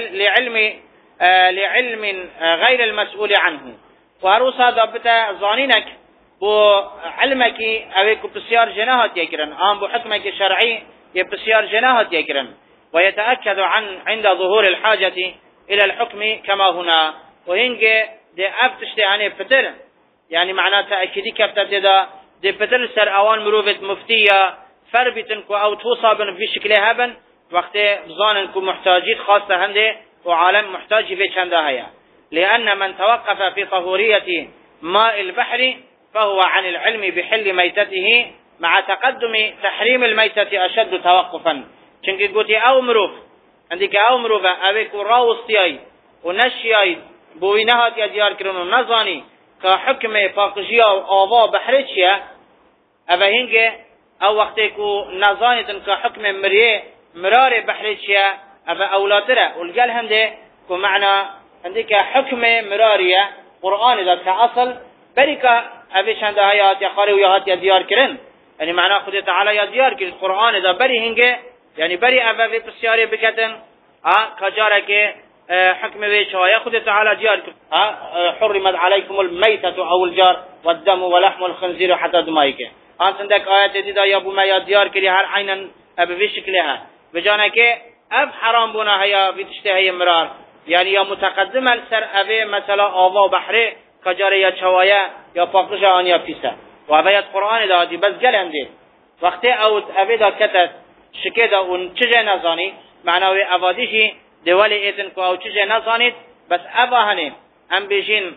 لعلم غير المسؤول عنه وهروسا دابتا ظانينك بو علمك اوه بسيار جناهات يكرن آن بو حكمك شرعي بسيار جناهات يكرن ويتأكد عند ظهور الحاجة إلى الحكم كما هنا وهنجي دي افتشتي عنه فتر يعني معناه تأكيدي كفتر دي فتر سر اوان مروفة مفتية فربتنكو او توصابن في شكلها هبن وقت بظاننكو محتاجيت خاصة هنده وعالم محتاج في چنده هيا لأن من توقف في طهورية ماء البحر فهو عن العلم بحل ميتته مع تقدم تحريم الميتة أشد توقفا. چونکه گوتی او مروف اندیک او مروف اوی که راوستیای و نشیای بوی نهات یا دیار کرن و نزانی که حکم پاکجیا و آوا بحره چیه اوه هنگه او وقتی که نزانیتن که حکم مریه مرار بحره چیه اوه اولادره ولگل هنده که معنا اندیک حکم مراریه قرآن داد که اصل بری که اوه شنده هایات یا خاری و یهات یا دیار کرن یعنی معنا خود تعالی یا دیار کرد قرآن داد بری هنگه یعنی بری اوه بسیاری بکتن کجاره که حکم ویشهایا خود تعالی دیار کرد حرمت علیکم المیتة او الجار والدم ولحم الخنزیر حتی دمایی که سندک آیت دیده یا بوما یا دیار کردی هر عینا به شکله ها بجانه که اب حرام بونه هیا بیتشته هی مرار یعنی یا متقدم السر اوه مثلا آوا بحره کجاره یا چوایا یا پاکش آنیا پیسه و اوه قرآن دادی بس گلنده وقتی اوه دا کتت شکه دا اون چجه نزانی معناوی اوادیشی دولی ایتن که او چجه نزانید بس اوه هنه هم بیشین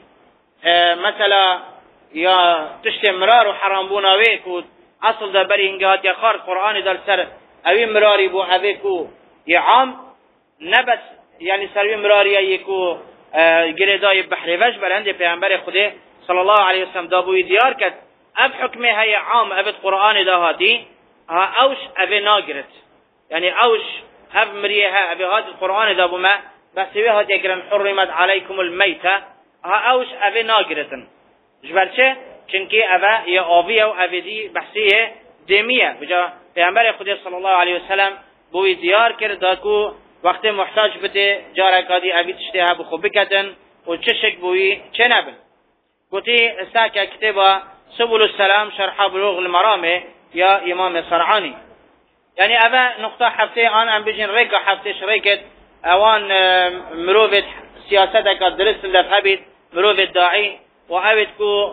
مثلا یا تشت مرار و حرام بوناوی که اصل دا بری هنگهات یا خار قرآن در سر اوی مراری بو اوی که یه عام نبس یعنی سروی مراری یه که گریدای بحری وش برنده پیغمبر خوده صلی الله علیه وسلم دابوی دیار کد اب حکمه های عام ابد قرآن دا هاتی اوش اوی ناگرد یعنی اوش اب مریه ها اوی هات قرآن دا بوما بسوی هات یکرن حرمت علیکم المیتة اوش اوی ناگردن جبر چه؟ چنکی اوه یا آویه و اویدی بحثیه دمیه بجا پیغمبر خود صلی الله علیه وسلم بوی دیار کرد که وقت محتاج بده جارکادی اوی تشتیها بخو بکتن و چه شک بوی چه نبن گوتی استاکه کتبا سبل السلام شرح بلوغ المرامه یا امام صرعانی یعنی اوه نقطه هفته آن ام بجین ریکا هفته شریکت اوان مروفت سیاست اکا درست لفهبید مروفت داعی و اوید کو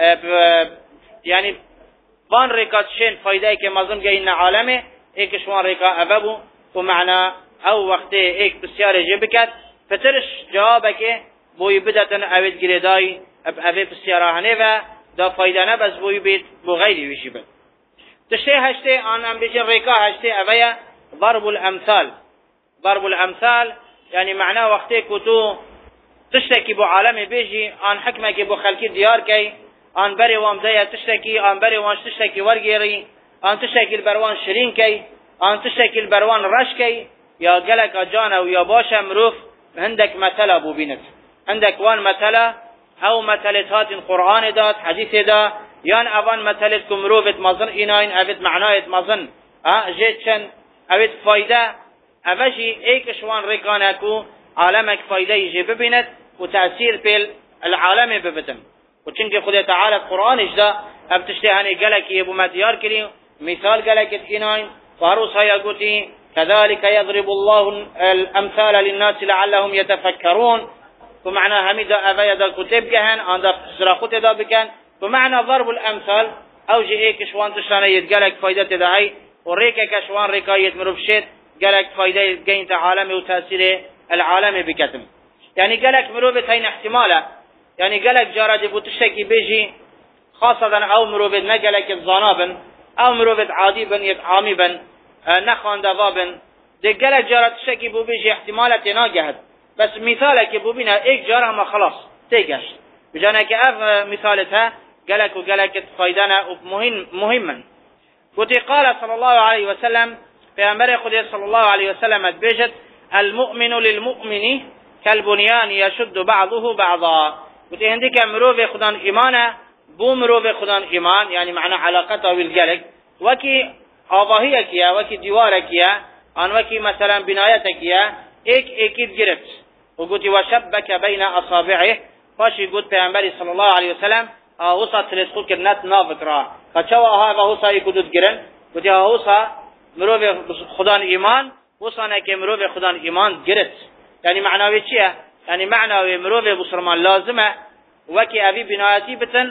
یعنی وان ریکات شین فایده که مظلوم گه عالمه ایکش وان ریکا اببو و معنا او وقتی ایک بسیار جبکت فترش جوابه که بوی بدتن اوید گریدای اوید بسیارهانه و دا فایده نبز بوی بید بو غیری ویشی بید تشته هشته آنم بجن ریکا هشته اویا ضرب الامثال ضرب الامثال یعنی معنا وقتی که تو تشتکی بو عالم بیجی آن حکمه که بو خلکی دیار کی آن بری وام دیا تشتکی آن بری وانش تشتکی ورگیری آن تشتکی البروان شرین کی آن تشتکی البروان رش کی یا گلک جانا و یا باش مروف هندک مثلا بو بینت هندک وان مثلا او مثلت هات قرآن داد حدیث دا یان اوان مثلت که مروفت مظن ایناین اوید معنایت مظن جید چن اوید فایده اوشی ایکشوان ریکانه کو عالمك فايده يجي ببينت وتأثير في العالم ببتم وچنك خدا تعالى القرآن اجدا ابتشتهاني قلك يبو مديار كريم مثال قلك إناين فاروس هيا قوتي كذلك يضرب الله الأمثال للناس لعلهم يتفكرون ومعنى هميدا أفايا دا كتب كهن عند سراخوت دا بكن ومعنى ضرب الأمثال أوجي ايك شوان تشتاني يتقلك فايدة دهي وريكا كشوان ريكايت مروفشت قلك فايدة يتقين تعالم وتأثيره العالم بكتم يعني قالك مروبت هين احتماله يعني قالك جارد بوتشتكي بيجي خاصة او مروبت نقالك الظنابن او مروبت عاديبن يتعاميبن نخوان دضابن دي قالك جارد تشتكي بو بيجي احتماله تناقهد بس مثالك بو بينا ايك جارها ما خلاص تيقش بجانك اف مثالتها قالك وقالك فايدانا مهما قلت قال صلى الله عليه وسلم في أمر خدي صلى الله عليه وسلم اتبجت المؤمن للمؤمن كالبنيان يشد بعضه بعضا قلت هندك مروف خدان إيمانه بو مروف خدان إيمان يعني معنى علاقته بالجلق وكي آواهيك يا وكي ديوارك يا ان وكي مثلا بنايتك يا ايك جربت وقلت وشبك بين أصابعه فاشي قلت پیغمبر صلى الله عليه وسلم هوسا تلسخود كرنات نافت را فچوا هذا هوسا يكدود گرن قلت هوسا مروف خدان إيمان وصانا که مروف خدان ایمان گرت یعنی معناوی چیه؟ یعنی معناوی مروف بسرمان لازمه وکی اوی بنایتی بتن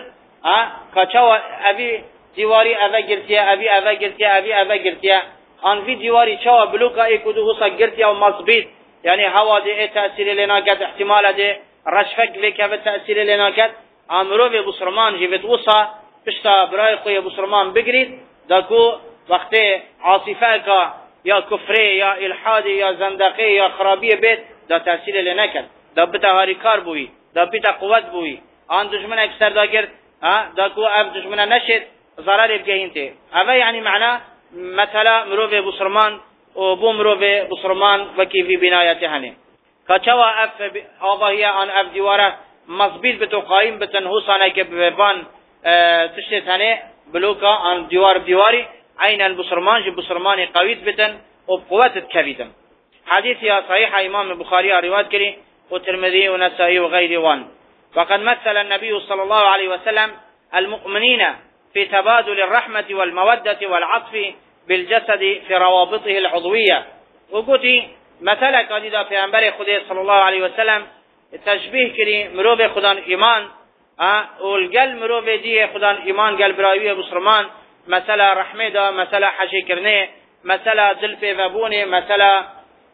کچاو اوی دیواری اوه گرتیه اوی گرتیه آن وی دیواری چاو بلوکا ای کدو وصا گرتیه و مصبید یعنی هوا ده ای تأثیر لناکت احتمال ده رشفک وی که تأثیر لناکت آن مروف بسرمان جیوت وصا پشتا برای خوی بسرمان بگرید داکو وقتی عاصفه که یا کفره یا الحاد یا زندقه یا خرابی بیت دا تحصیل لنکد دا بتا هاریکار بوی دا بتا قوت بوی آن دشمن اکسر دا گرد داکو اف دشمن نشد ضرر بگهین ته اوه یعنی معنا مثلا مروف بسرمان و بو مروف بسرمان وکی فی بنایت هنه کچوا اف آواهی آن اف دیواره مضبیط بتو قایم بتن حسانه که ببان تشت هنه بلوکا آن دیواری عین البسرمان جو بسرمان قوید بتن و قوت کبیدن حدیث یا صحیح امام البخاری روایت کری و ترمذی و نسائی و غیر وان وقد مثل النبي صلى الله عليه وسلم المؤمنين في تبادل الرحمة والمودة والعطف بالجسد في روابطه العضوية وقلت مثلا قديدا في أنبار خدي صلى الله عليه وسلم تشبيه كري مروب خدان إيمان والقل مروب دي خدان إيمان قل براوية بسرمان مثلا رحمة دا مثلا حشي كرنه مثلا دلفي فبونه مثلا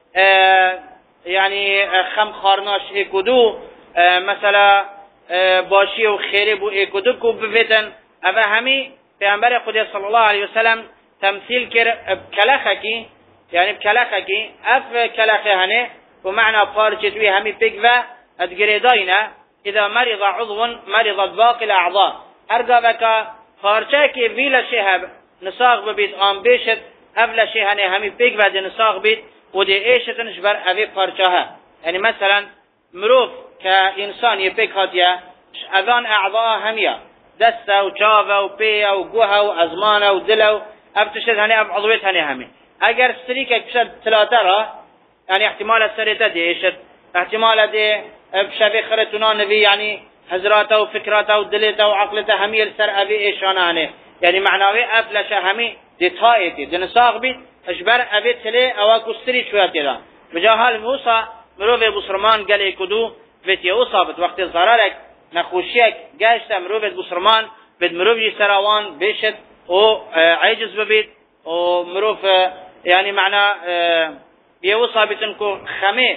يعني خم خارناش اكدو مثلا باشی و خیره بو اکدو کو بفتن اوه همی پیامبر خدا صلی الله علیه وسلم تمثیل کر کلخه کی یعنی کلخه کی اف کلخه هنه و معنا پارچه توی همی پیگ و ادگریداینا اذا مرض عضو مرض باقی الاعضاء ارگا وکا پارچه کی ویل شهب نساق ببید آن بیشت اول شهنه همی پیگ و دی نساق بید و دی ایشتنش بر اوی پارچه ها یعنی مثلا مروف كإنسان يبيك هاتيا أذان أعضاء هميا دسته وشافه وبيه وجوها وأزمانه ودله أبتشد هني أب عضويت هني همي أجر ستريك بشد ثلاثة را يعني احتمال السريته ديشت احتمال دي بشبه خرطنا نبي يعني حزراته وفكراته ودلته وعقلته همي السر أبي إيشانا هني يعني معناه أفلش همي دي تايتي دي نساق بيت أجبر أبي تلي أواكو ستري شوية كذا بجاهل موسى مروف بسرمان قال يكدو فيتي أصابت وقت ضررك نخوشيك جاشت مروف بسرمان بد مروف سراوان بيشت و عجز ببيت و مروف يعني معنى بيوصابتن كو خمي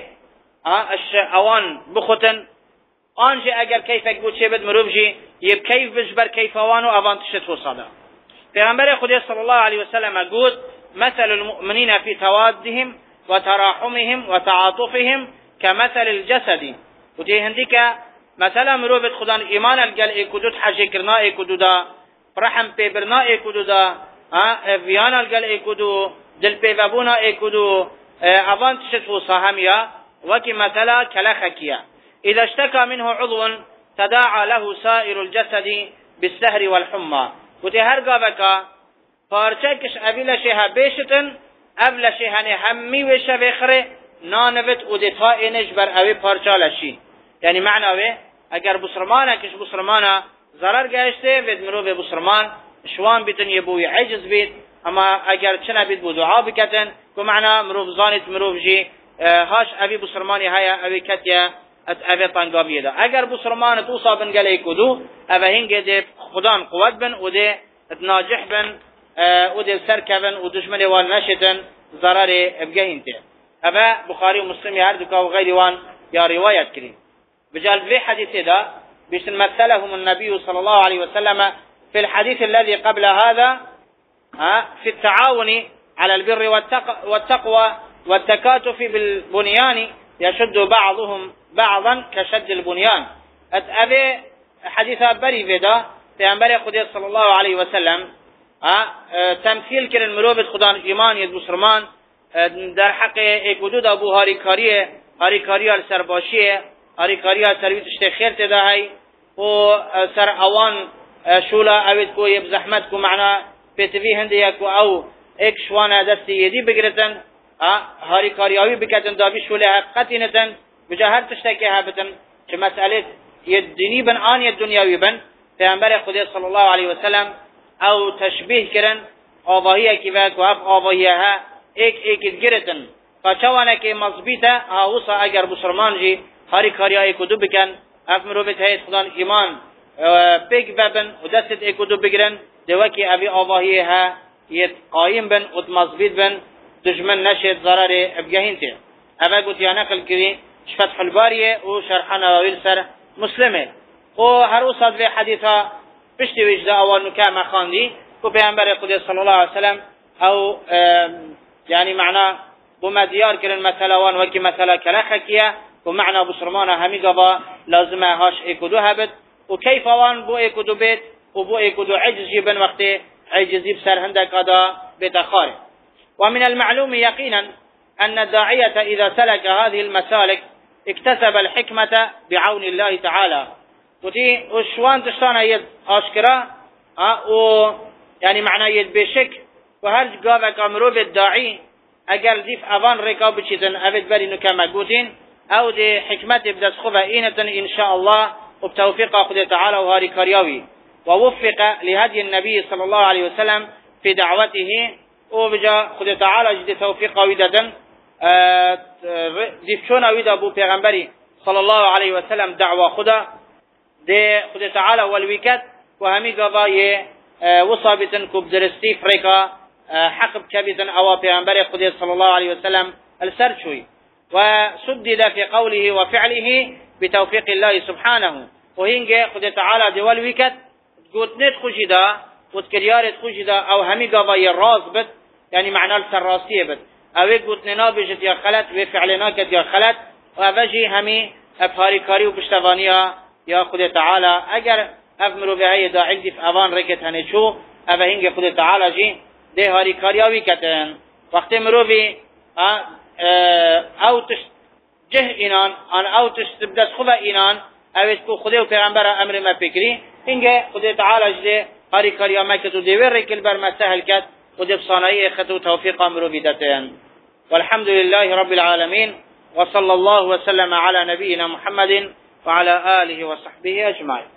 اوان بخوتن آنجي اگر كيفك بود چه بد مروف جي يب كيف بجبر كيف اوانو اوان تشت وصادا پیغمبر خدا صلى الله عليه وسلم قود مثل المؤمنين في توادهم وتراحمهم وتعاطفهم كمثل الجسد وتي هنديك مثلا مروفت خدان ایمان الگل اکودود حجی کرنا اکودودا رحم پیبرنا اکودودا ویان الگل اکودو دل پیوبونا اکودو اوان تشتفو صاهميا وكي مثلا كلخكيا اذا اشتكى منه عضو تداعى له سائر الجسد بالسهر والحمى وتي هرگا وكا پارچکش اویل شها بیشتن اول شهانه همي وش بخره نانوت ودتا اینش بر اوی پارچالشی یعنی معناوه اگر بسرمانه کش بسرمانه ضرر گشته ود مرو به بسرمان شوان بیتن یبوی عجز بیت اما اگر چنه بیت بو دعا بکتن کو معنا مرو زانت مرو جی هاش اوی بسرمانی هيا اوی کتیا ات اوی طنگاویه ده اگر بسرمان تو صابن گلی کدو اوی هنگ ده خدان قوت بن و ده ناجح بن و ده سرکبن و دشمن وال نشتن ضرر ابگهینته ابا بخاري ومسلم يردك وغير وان يا رواية كريم بجال في حديث ده بيشن مثلهم النبي صلى الله عليه وسلم في الحديث الذي قبل هذا في التعاون على البر والتقوى والتكاتف بالبنيان يشد بعضهم بعضا كشد البنيان أبي حديث بري في ده في أنبري خدي صلى الله عليه وسلم تمثيل كر المروبة خدان إيمان يدبسرمان در حق اکودود ابو هاریکاری السرباشیه هاریکاری سرویت اشتخیر تداهی و سر اوان شولا اوید کو یب زحمت کو معنا پیتوی هنده کو او ایک شوانه دستی یدی بگرتن هاریکاری اوی بکتن دابی شوله حقیقتی نتن بجا هر تشتکی هابتن چه مسئله ید دینی بن آن ید دنیاوی بن پیغمبر خدا صلی الله علیه وسلم او تشبیه کرن آواهیه کی باید و اف آواهیه ها ایک گرتن قچوانه که مضبیطه هاوسا اگر بسرمان جی هاری کاری های کدو بکن اف مروبت هیت خدان ایمان پیگ ببن و دستت ایکدو بگرن دوکی اوی آواهی ها یت قایم بن و مضبیط بن دشمن نشد ضرر ابگهین ته اوه گوتیا نقل کری فتح الباریه و شرح نواویل سر مسلمه و هر اوصاد به حدیثا پشتی وجدا اوان نکام خاندی و پیامبر خدا صلی الله علیه وسلم او يعني معنى بما ديار كرن مثلا وان وكي مثلا كلاخكيا ومعنى بسرمانا همي قبا لازم هاش ايكودو هبت وكيف وان بو ايكودو بيت وبو ايكودو عجز جيبن وقت عجزي بسر هندك ادا بيت خارج. ومن المعلوم يقينا أن الداعية إذا سلك هذه المسالك اكتسب الحكمة بعون الله تعالى. وتي وشوان تشتانا يد أشكرا يعني معنى يد بشك وهل قابك أمرو بالداعي اگر ديف اوان ركاب بچيتن ابد بري نكما قوتين او دي حكمت بدس خبا اينتن ان شاء الله وبتوفيق خدا تعالى وهاري كارياوي ووفق لهدي النبي صلى الله عليه وسلم في دعوته وبجا خدا تعالى جدي توفيق ويددن ديف شونا ويدا بو پیغمبري صلى الله عليه وسلم دعوة خدا دي خدا تعالى والويكت وهمي قضايا وصابتن كوب درستي فريكا حق بكبيتن أو پیغمبر خدا صلى الله عليه وسلم السرشوي وسدد في قوله وفعله بتوفيق الله سبحانه وهنجي خدا تعالى دول ويكت قلت نت خجدا وتكريارت خجدا أو همي قضايا الراس بد يعني معنى السراسية بد أو قلت ننابجت يا خلت وفعلنا كد يا خلت وأبجي همي أبهاري كاري وبشتغانيا يا خدا تعالى أجر أفمروا بهاي داعي دي في أوان ركت هنشو أبا هنجي خدا تعالى جي ده هاری کاریاوی کتن وقتی مروی او تش جه اینان آن او تش تبدس خوب اینان اویس کو خدا و پیغمبر امر ما فکری اینگه خدا تعالی جده هاری کاریا مکتو دیوی ریکل بر مسهل کت خدا بصانعی اختو توفیق مروی دتن والحمد لله رب العالمين وصلى الله وسلم على نبينا محمد وعلى آله وصحبه أجمعين.